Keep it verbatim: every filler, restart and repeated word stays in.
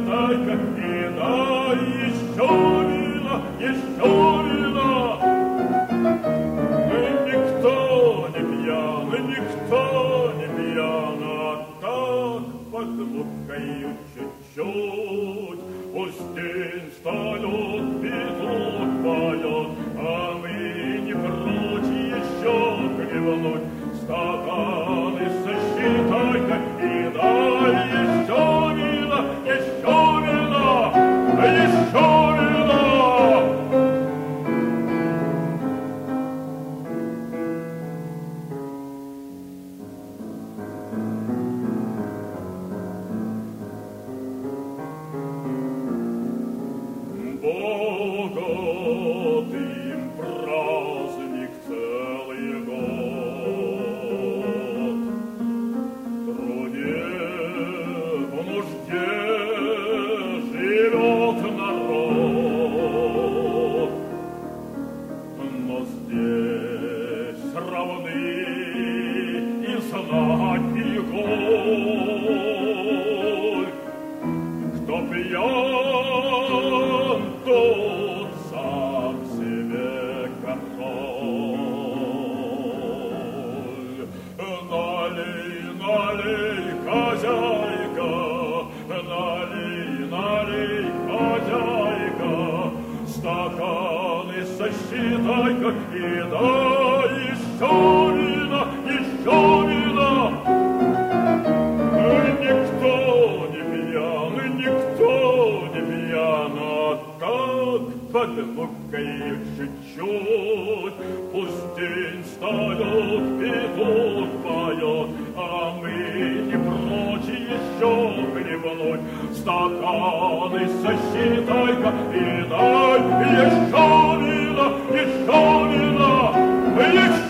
сосчитай-ка и дай еще вина, еще вина. Никто не пьян, никто не пьян, а так под мукою чуть-чуть. Пусть день встает, петух поет, а мы не прочь еще хлебнуть. Стаканы сосчитай-ка и дай еще вина, еще вина, еще вина. Богат им праздник целый год. В труде, в нужде живет народ. Но здесь равны и знать, и голь. Кто пьян, тот сам себе король. Налей, налей, хозяйка, налей, налей, хозяйка, стаканы сосчитай-ка и дай еще вина, еще вина. Никто не пьян, никто не пьян, а так под мукой чуть-чуть. Пусть день встает, петух поет, а мы не прочь еще хлебнуть. Стаканы сосчитай-ка и дай еще вина, еще вина, еще